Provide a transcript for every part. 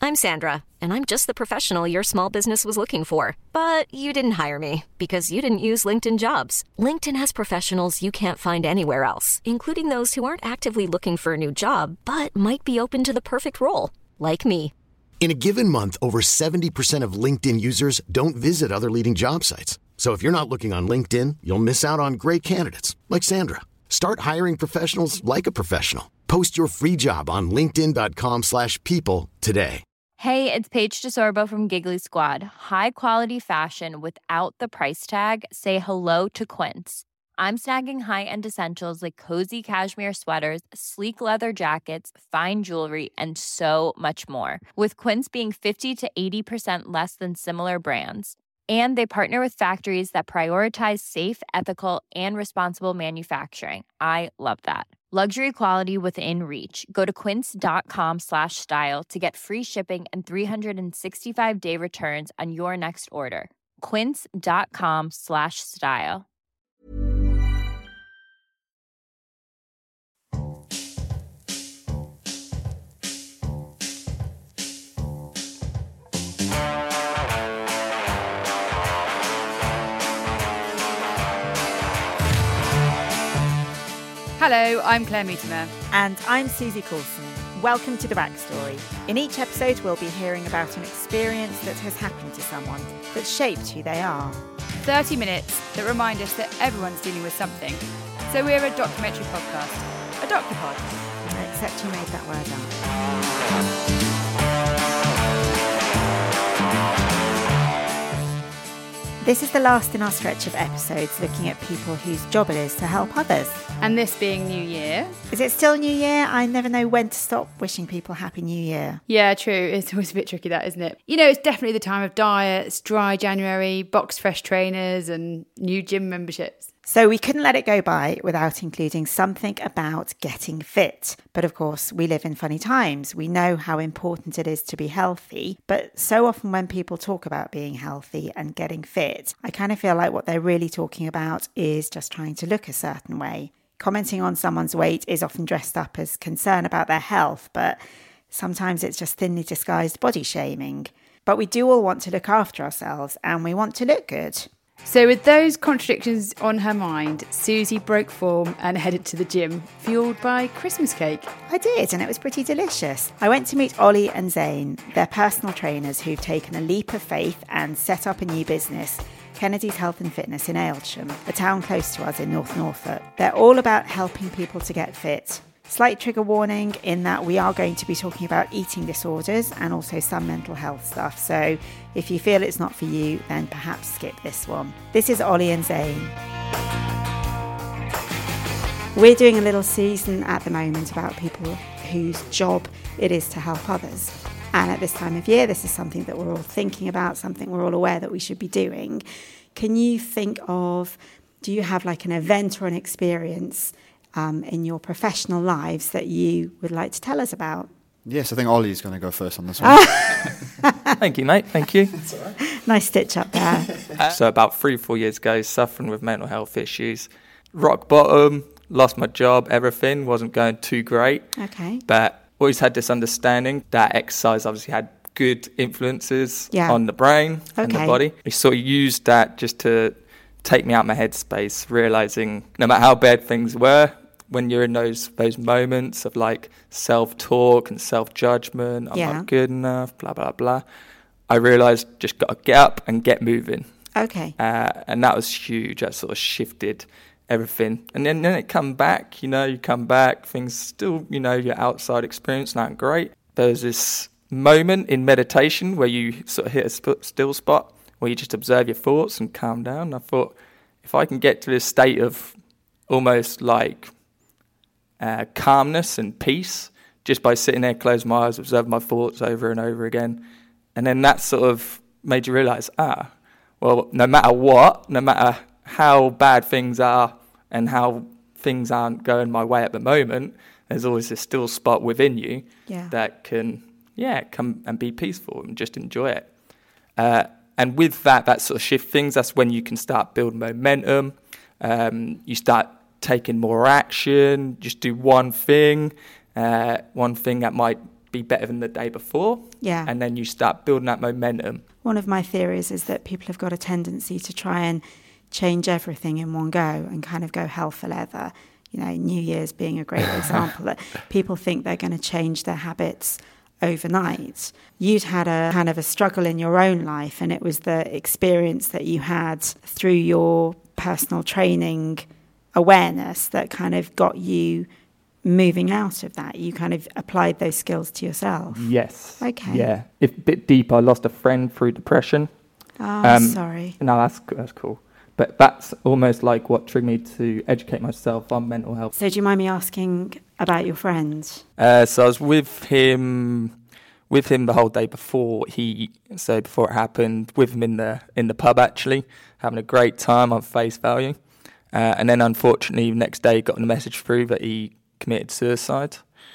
I'm Sandra, and I'm just the professional your small business was looking for. But you didn't hire me because you didn't use LinkedIn Jobs. LinkedIn has professionals you can't find anywhere else, including those who aren't actively looking for a new job, but might be open to the perfect role, like me. In a given month, over 70% of LinkedIn users don't visit other leading job sites. So if you're not looking on LinkedIn, you'll miss out on great candidates like Sandra. Start hiring professionals like a professional. Post your free job on linkedin.com/people today. Hey, it's Paige DeSorbo from Giggly Squad. High quality fashion without the price tag. Say hello to Quince. I'm snagging high-end essentials like cozy cashmere sweaters, sleek leather jackets, fine jewelry, and so much more. With Quince being 50 to 80% less than similar brands. And they partner with factories that prioritize safe, ethical, and responsible manufacturing. I love that. Luxury quality within reach. Go to quince.com/style to get free shipping and 365-day returns on your next order. Quince.com/style. Hello, I'm Claire Mutimer. And I'm Susie Coulson. Welcome to The Backstory. In each episode, we'll be hearing about an experience that has happened to someone that shaped who they are. 30 minutes that remind us that everyone's dealing with something. So we're a documentary podcast. A docupod. Except you made that word up. This is the last in our stretch of episodes looking at people whose job it is to help others. And this being New Year. Is it still New Year? I never know when to stop wishing people Happy New Year. Yeah, true. It's always a bit tricky, that, isn't it? You know, it's definitely the time of diets, dry January, box fresh trainers and new gym memberships. So we couldn't let it go by without including something about getting fit. But of course, we live in funny times. We know how important it is to be healthy. But so often when people talk about being healthy and getting fit, I kind of feel like what they're really talking about is just trying to look a certain way. Commenting on someone's weight is often dressed up as concern about their health, but sometimes it's just thinly disguised body shaming. But we do all want to look after ourselves and we want to look good. So with those contradictions on her mind, Susie broke form and headed to the gym, fueled by Christmas cake. I did, and it was pretty delicious. I went to meet Ollie and Zane. They're personal trainers who've taken a leap of faith and set up a new business, Kennedy's Health and Fitness in Aylsham, a town close to us in North Norfolk. They're all about helping people to get fit. Slight trigger warning in that we are going to be talking about eating disorders and also some mental health stuff. So if you feel it's not for you, then perhaps skip this one. This is Ollie and Zane. We're doing a little season at the moment about people whose job it is to help others. And at this time of year, this is something that we're all thinking about, something we're all aware that we should be doing. Can you think of, do you have like an event or an experience in your professional lives that you would like to tell us about? Yes, I think Ollie's going to go first on this one. Thank you, mate. Thank you. Nice stitch up there. So about 3-4 years ago, suffering with mental health issues, rock bottom, lost my job, everything wasn't going too great. Okay. But always had this understanding that exercise obviously had good influences on the brain and the body. We sort of used that just to take me out of my headspace, realising no matter how bad things were, when you're in those moments of like self-talk and self-judgment, I'm not good enough, blah, blah, blah, I realised just got to get up and get moving. Okay. And that was huge. That sort of shifted everything. And then it come back, you come back, things still, your outside experience not great. There was this moment in meditation where you sort of hit a still spot where you just observe your thoughts and calm down. I thought, if I can get to this state of almost like calmness and peace just by sitting there, close my eyes, observe my thoughts over and over again, and then that sort of made you realise, well, no matter what, no matter how bad things are and how things aren't going my way at the moment, there's always this still spot within you that can, come and be peaceful and just enjoy it. And with that sort of shift things, that's when you can start building momentum. You start taking more action, just do one thing that might be better than the day before. Yeah. And then you start building that momentum. One of my theories is that people have got a tendency to try and change everything in one go and kind of go hell for leather. You know, New Year's being a great example, that people think they're going to change their habits overnight. You'd had a kind of a struggle in your own life, and it was the experience that you had through your personal training awareness that kind of got you moving out of that. You kind of applied those skills to yourself. Yes. Okay. Yeah. If a bit deeper, I lost a friend through depression. Oh, sorry. No, that's cool. But that's almost like what triggered me to educate myself on mental health. So do you mind me asking about your friend? So I was with him the whole day before it happened, with him in the pub actually, having a great time on face value. And then unfortunately, the next day got a message through that he committed suicide.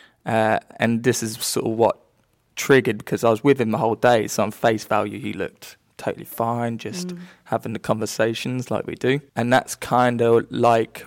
And this is sort of what triggered, because I was with him the whole day, so on face value he looked totally fine, just having the conversations like we do. And that's kind of like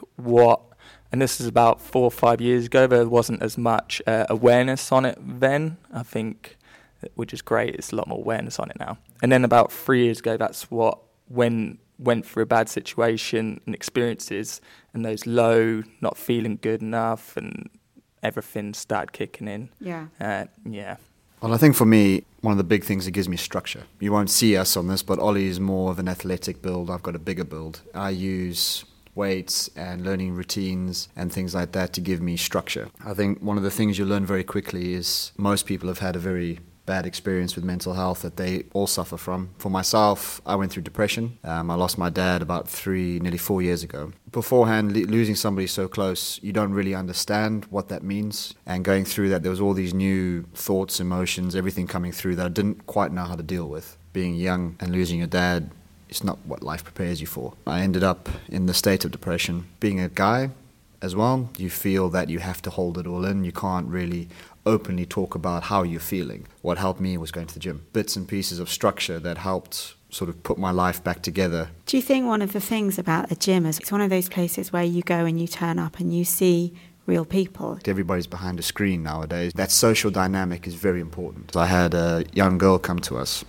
and this is about 4 or 5 years ago, there wasn't as much awareness on it then, I think, which is great. It's a lot more awareness on it now. And then about 3 years ago, that's what went through a bad situation and experiences, and those low, not feeling good enough, and everything started kicking in. Yeah. Well, I think for me, one of the big things that gives me structure. You won't see us on this, but Ollie is more of an athletic build. I've got a bigger build. I use weights and learning routines and things like that to give me structure. I think one of the things you learn very quickly is most people have had a very bad experience with mental health that they all suffer from. For myself, I went through depression. I lost my dad about 3, nearly 4 years ago. Beforehand, losing somebody so close, you don't really understand what that means. And going through that, there was all these new thoughts, emotions, everything coming through that I didn't quite know how to deal with. Being young and losing your dad, it's not what life prepares you for. I ended up in the state of depression. Being a guy as well, you feel that you have to hold it all in. You can't really openly talk about how you're feeling. What helped me was going to the gym. Bits and pieces of structure that helped sort of put my life back together. Do you think one of the things about the gym is it's one of those places where you go and you turn up and you see real people? Everybody's behind a screen nowadays. That social dynamic is very important. I had a young girl come to us,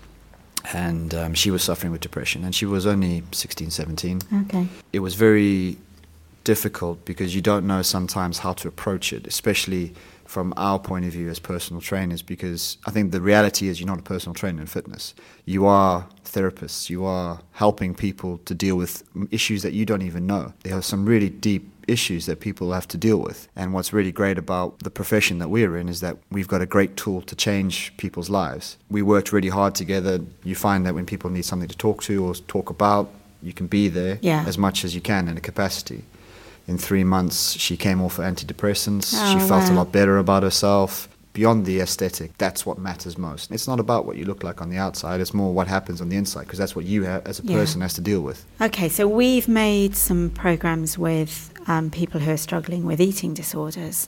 and she was suffering with depression, and she was only 16, 17. Okay. It was very difficult because you don't know sometimes how to approach it, especially from our point of view as personal trainers, because I think the reality is you're not a personal trainer in fitness. You are therapists. You are helping people to deal with issues that you don't even know. There are some really deep issues that people have to deal with. And what's really great about the profession that we're in is that we've got a great tool to change people's lives. We worked really hard together. You find that when people need something to talk to or talk about, you can be there as much as you can in a capacity. In 3 months, she came off antidepressants. She felt a lot better about herself. Beyond the aesthetic, that's what matters most. It's not about what you look like on the outside. It's more what happens on the inside, because that's what you as a person has to deal with. Okay, so we've made some programs with people who are struggling with eating disorders.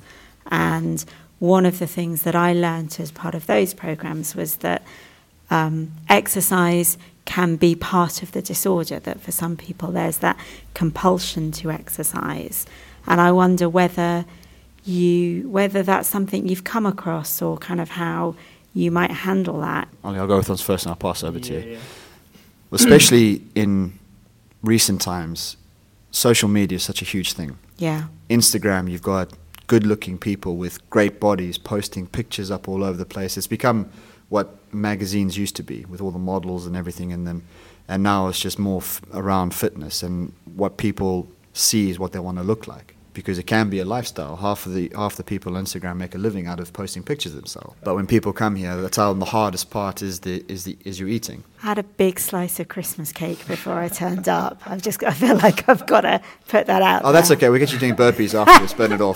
And one of the things that I learned as part of those programs was that exercise can be part of the disorder, that for some people there's that compulsion to exercise. And I wonder whether that's something you've come across, or kind of how you might handle that. I'll go with those first and I'll pass over to you. Well, especially in recent times, social media is such a huge thing. Yeah. Instagram, you've got good-looking people with great bodies posting pictures up all over the place. It's become what magazines used to be, with all the models and everything in them. And now it's just more around fitness, and what people see is what they want to look like, because it can be a lifestyle. Half the people on Instagram make a living out of posting pictures of themselves. But when people come here, they tell them the hardest part is your eating. I had a big slice of Christmas cake before I turned up. I feel like I've got to put that out. Oh, that's okay. We'll get you doing burpees afterwards. Burn it off.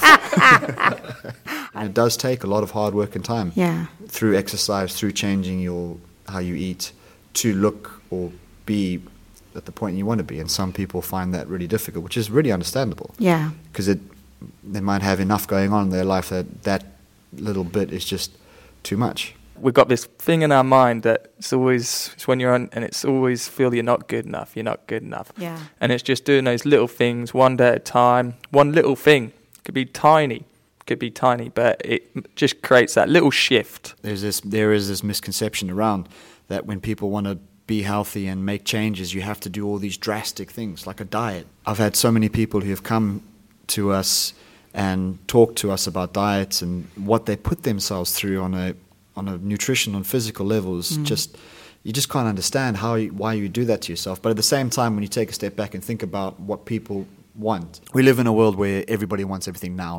And it does take a lot of hard work and time. Yeah. Through exercise, through changing how you eat, to look or be at the point you want to be. And some people find that really difficult, which is really understandable. Yeah. Because they might have enough going on in their life that little bit is just too much. We've got this thing in our mind that it's when you're on, and it's always feel you're not good enough. Yeah. And it's just doing those little things one day at a time. One little thing could be tiny, could be tiny, but it just creates that little shift. There is this misconception around that when people want to be healthy and make changes, you have to do all these drastic things like a diet. I've had so many people who have come to us and talked to us about diets and what they put themselves through on a nutritional and physical levels. You just can't understand why you do that to yourself. But at the same time, when you take a step back and think about what people want, we live in a world where everybody wants everything now.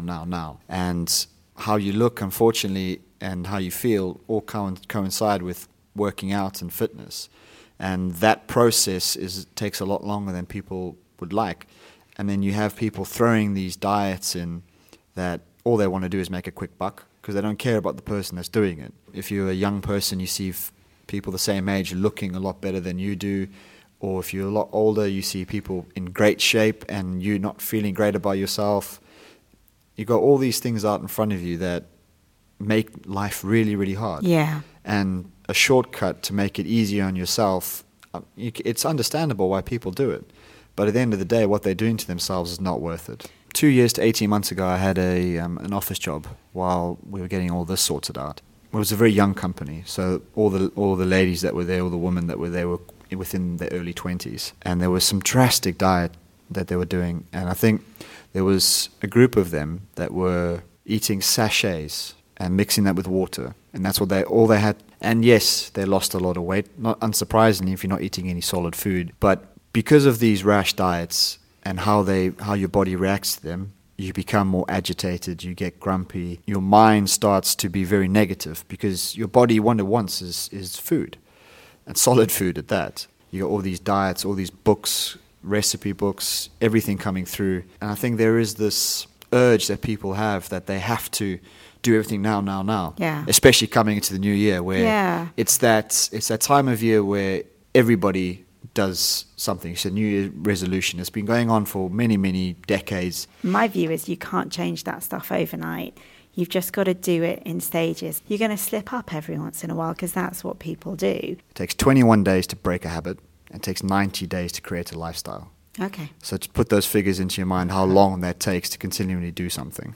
And how you look, unfortunately, and how you feel all coincide with working out and fitness. And that process takes a lot longer than people would like. And then you have people throwing these diets in that all they want to do is make a quick buck because they don't care about the person that's doing it. If you're a young person, you see people the same age looking a lot better than you do. Or if you're a lot older, you see people in great shape and you're not feeling great about yourself. You've got all these things out in front of you that make life really, really hard. Yeah. And a shortcut to make it easier on yourself, it's understandable why people do it. But at the end of the day, what they're doing to themselves is not worth it. 2 years to 18 months ago, I had an office job while we were getting all this sorted out. It was a very young company, so all the ladies that were there, all the women that were there were within their early 20s. And there was some drastic diet that they were doing. And I think there was a group of them that were eating sachets and mixing that with water. And that's what all they had. And yes, they lost a lot of weight, not unsurprisingly if you're not eating any solid food. But because of these rash diets and how your body reacts to them, you become more agitated, you get grumpy, your mind starts to be very negative because your body, what it wants is food. And solid food at that. You got all these diets, all these books, recipe books, everything coming through. And I think there is this urge that people have that they have to do everything now. Yeah. Especially coming into the new year where it's that time of year where everybody does something. It's a New Year resolution. It's been going on for many, many decades. My view is you can't change that stuff overnight. You've just got to do it in stages. You're going to slip up every once in a while because that's what people do. It takes 21 days to break a habit and it takes 90 days to create a lifestyle. Okay. So to put those figures into your mind, how long that takes to continually do something.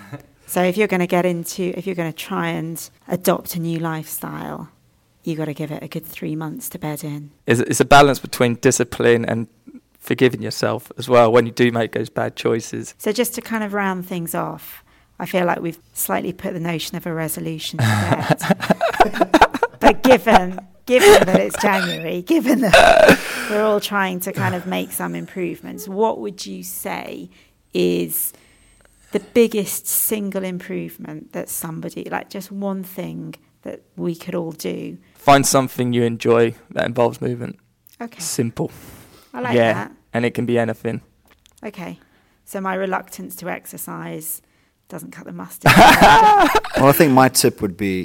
So if you're going to try and adopt a new lifestyle, you got to give it a good 3 months to bed in. It's a balance between discipline and forgiving yourself as well when you do make those bad choices. So just to kind of round things off, I feel like we've slightly put the notion of a resolution to bed. But given that it's January, given that we're all trying to kind of make some improvements, what would you say is the biggest single improvement that somebody, like just one thing that we could all do? Find something you enjoy that involves movement. Okay. Simple. I like that. And it can be anything. Okay. So my reluctance to exercise doesn't cut the mustard. Well, I think my tip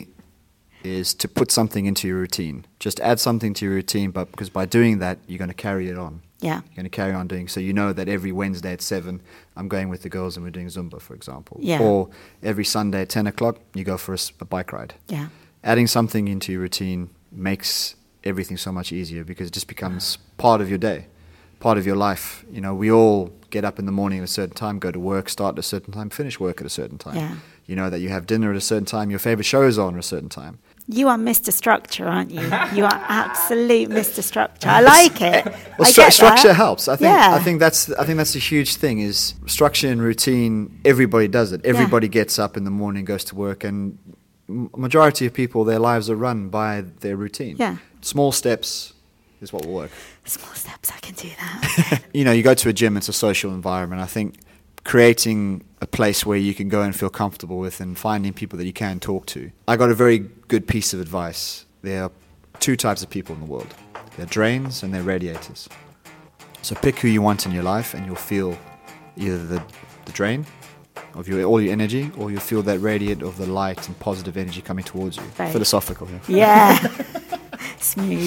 is to put something into your routine. Just add something to your routine, but because by doing that, you're going to carry it on. Yeah. You're going to carry on doing. So you know that every Wednesday at 7, I'm going with the girls and we're doing Zumba, for example. Yeah. Or every Sunday at 10 o'clock, you go for a bike ride. Yeah. Adding something into your routine makes everything so much easier because it just becomes part of your day, part of your life. You know, we all get up in the morning at a certain time, go to work, start at a certain time, finish work at a certain time. Yeah. You know that you have dinner at a certain time, your favorite show is on at a certain time. You are Mr. Structure, aren't you? You are absolute Mr. Structure. I like it. Well, structure helps. I think that's a huge thing. Is structure and routine. Everybody does it. Everybody gets up in the morning, goes to work, and majority of people, their lives are run by their routine. Yeah. Small steps is what will work. Small steps, I can do that. You know, you go to a gym, it's a social environment. I think creating a place where you can go and feel comfortable with and finding people that you can talk to. I got a very good piece of advice. There are 2 types of people in the world. They're drains and they're radiators. So pick who you want in your life and you'll feel either the drain of all your energy or you'll feel that radiate of the light and positive energy coming towards you. Right. Philosophical, Yeah. Smooth.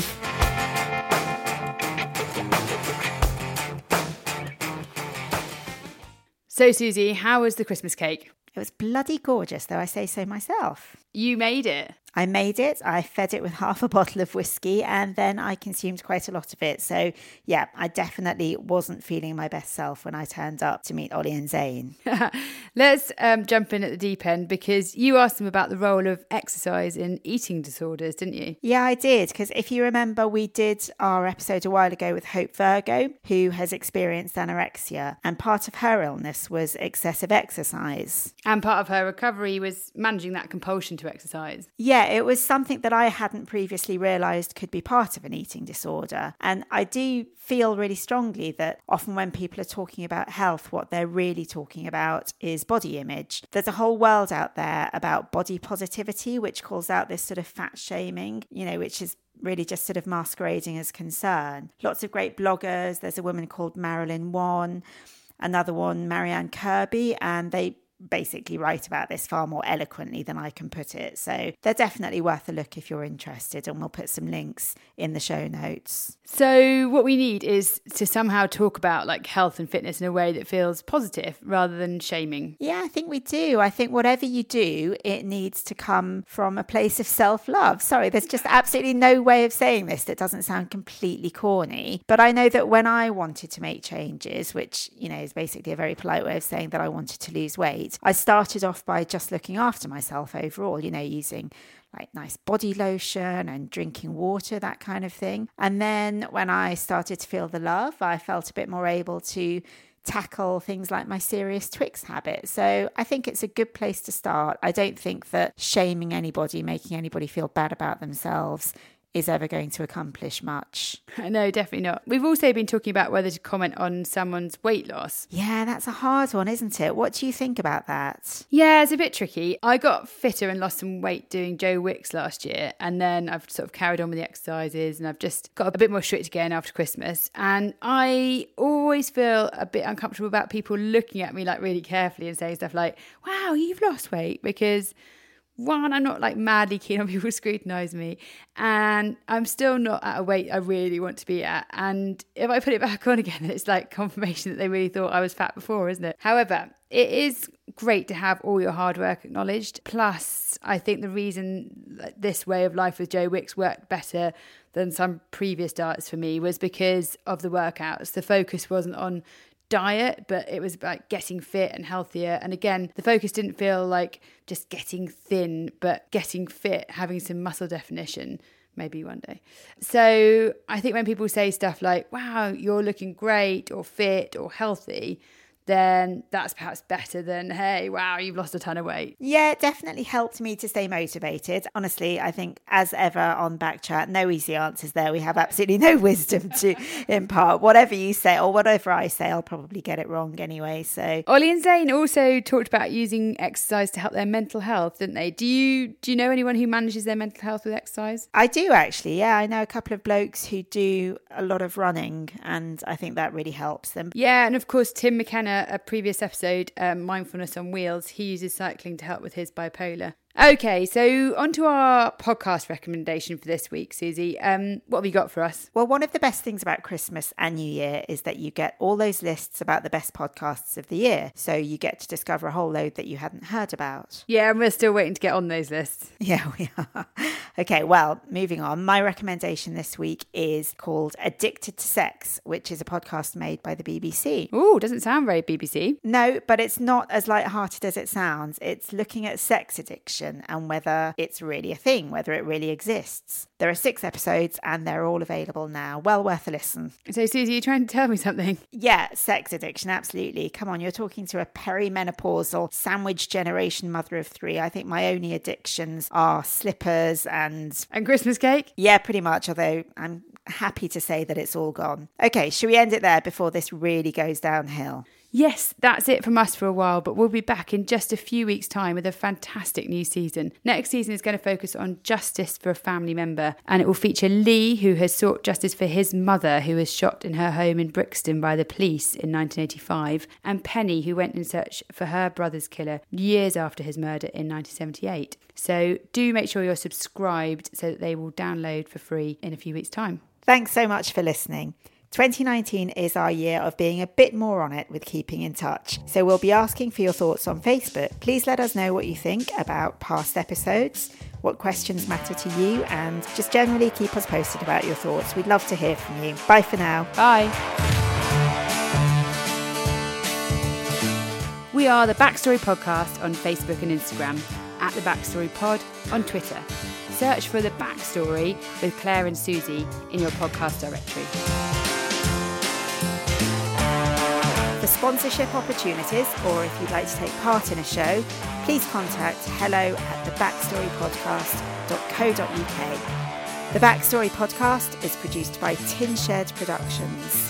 So, Susie, how was the Christmas cake? It was bloody gorgeous, though I say so myself. You made it. I made it, I fed it with half a bottle of whiskey, and then I consumed quite a lot of it. So yeah, I definitely wasn't feeling my best self when I turned up to meet Ollie and Zane. Let's jump in at the deep end, because you asked them about the role of exercise in eating disorders, didn't you? Yeah, I did, because if you remember, we did our episode a while ago with Hope Virgo, who has experienced anorexia, and part of her illness was excessive exercise. And part of her recovery was managing that compulsion to exercise. Yeah, it was something that I hadn't previously realised could be part of an eating disorder. And I do feel really strongly that often when people are talking about health, what they're really talking about is body image. There's a whole world out there about body positivity, which calls out this sort of fat shaming, which is really just sort of masquerading as concern. Lots of great bloggers. There's a woman called Marilyn Wan, another one, Marianne Kirby, and they basically write about this far more eloquently than I can put it. So they're definitely worth a look if you're interested, and we'll put some links in the show notes. So what we need is to somehow talk about like health and fitness in a way that feels positive rather than shaming. Yeah, I think we do. I think whatever you do, it needs to come from a place of self-love. Sorry, there's just absolutely no way of saying this that doesn't sound completely corny. But I know that when I wanted to make changes, which, is basically a very polite way of saying that I wanted to lose weight, I started off by just looking after myself overall, using like nice body lotion and drinking water, that kind of thing. And then when I started to feel the love, I felt a bit more able to tackle things like my serious Twix habit. So I think it's a good place to start. I don't think that shaming anybody, making anybody feel bad about themselves is ever going to accomplish much. No, definitely not. We've also been talking about whether to comment on someone's weight loss. Yeah, that's a hard one, isn't it? What do you think about that? Yeah, it's a bit tricky. I got fitter and lost some weight doing Joe Wicks last year, and then I've sort of carried on with the exercises, and I've just got a bit more strict again after Christmas. And I always feel a bit uncomfortable about people looking at me like really carefully and saying stuff like, wow, you've lost weight, because one, I'm not like madly keen on people scrutinise me, and I'm still not at a weight I really want to be at. And if I put it back on again, it's like confirmation that they really thought I was fat before, isn't it? However, it is great to have all your hard work acknowledged. Plus, I think the reason that this way of life with Joe Wicks worked better than some previous diets for me was because of the workouts. The focus wasn't on diet, but it was about getting fit and healthier. And again, the focus didn't feel like just getting thin, but getting fit, having some muscle definition, maybe one day. So I think when people say stuff like, wow, you're looking great or fit or healthy, then that's perhaps better than, hey, wow, you've lost a ton of weight. Yeah, it definitely helped me to stay motivated. Honestly, I think as ever on Backchat, no easy answers there. We have absolutely no wisdom to impart. Whatever you say or whatever I say, I'll probably get it wrong anyway. So Ollie and Zane also talked about using exercise to help their mental health, didn't they? Do you know anyone who manages their mental health with exercise? I do actually, yeah. I know a couple of blokes who do a lot of running, and I think that really helps them. Yeah, and of course, Tim McKenna, a previous episode, Mindfulness on Wheels, he uses cycling to help with his bipolar. Okay, so on to our podcast recommendation for this week, Susie. What have you got for us? Well, one of the best things about Christmas and New Year is that you get all those lists about the best podcasts of the year. So you get to discover a whole load that you hadn't heard about. Yeah, and we're still waiting to get on those lists. Yeah, we are. Okay, well, moving on. My recommendation this week is called Addicted to Sex, which is a podcast made by the BBC. Ooh, doesn't sound very BBC. No, but it's not as lighthearted as it sounds. It's looking at sex addiction and whether it's really a thing, whether it really exists. There are 6 episodes and they're all available now. Well worth a listen. So, Susie, you're trying to tell me something? Yeah, sex addiction, absolutely. Come on, you're talking to a perimenopausal sandwich generation mother of 3. I think my only addictions are slippers and Christmas cake? Yeah, pretty much, although I'm happy to say that it's all gone. Okay, should we end it there before this really goes downhill? Yes, that's it from us for a while, but we'll be back in just a few weeks' time with a fantastic new season. Next season is going to focus on justice for a family member, and it will feature Lee, who has sought justice for his mother, who was shot in her home in Brixton by the police in 1985, and Penny, who went in search for her brother's killer years after his murder in 1978. So do make sure you're subscribed so that they will download for free in a few weeks' time. Thanks so much for listening. 2019 is our year of being a bit more on it with keeping in touch. So we'll be asking for your thoughts on Facebook. Please let us know what you think about past episodes, what questions matter to you, and just generally keep us posted about your thoughts. We'd love to hear from you. Bye for now. Bye. We are the Backstory Podcast on Facebook and Instagram, at the Backstory Pod on Twitter. Search for The Backstory with Claire and Susie in your podcast directory. For sponsorship opportunities, or if you'd like to take part in a show, please contact hello@thebackstorypodcast.co.uk. The Backstory Podcast is produced by Tinshed Productions.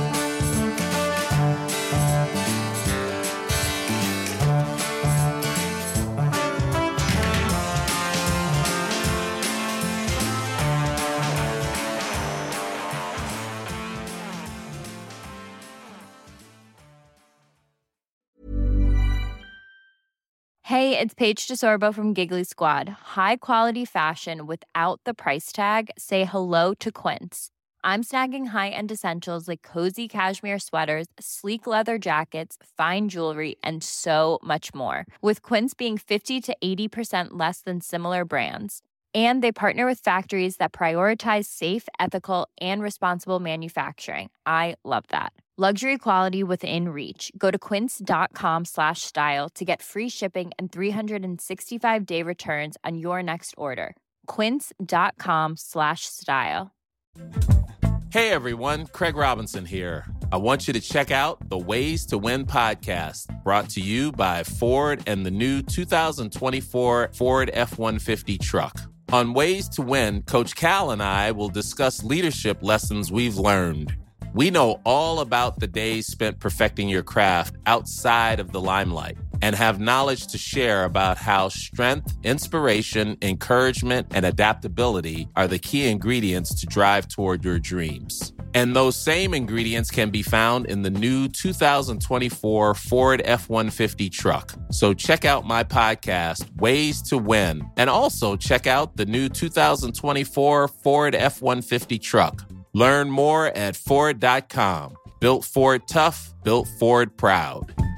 Hey, it's Paige DeSorbo from Giggly Squad. High quality fashion without the price tag. Say hello to Quince. I'm snagging high-end essentials like cozy cashmere sweaters, sleek leather jackets, fine jewelry, and so much more. With Quince being 50 to 80% less than similar brands. And they partner with factories that prioritize safe, ethical, and responsible manufacturing. I love that. Luxury quality within reach. Go to quince.com/style to get free shipping and 365-day returns on your next order. Quince.com/style. Hey everyone, Craig Robinson here. I want you to check out the Ways to Win podcast, brought to you by Ford and the new 2024 Ford F-150 truck. On Ways to Win, Coach Cal and I will discuss leadership lessons we've learned. We know all about the days spent perfecting your craft outside of the limelight and have knowledge to share about how strength, inspiration, encouragement, and adaptability are the key ingredients to drive toward your dreams. And those same ingredients can be found in the new 2024 Ford F-150 truck. So check out my podcast, Ways to Win, and also check out the new 2024 Ford F-150 truck. Learn more at Ford.com. Built Ford tough, built Ford proud.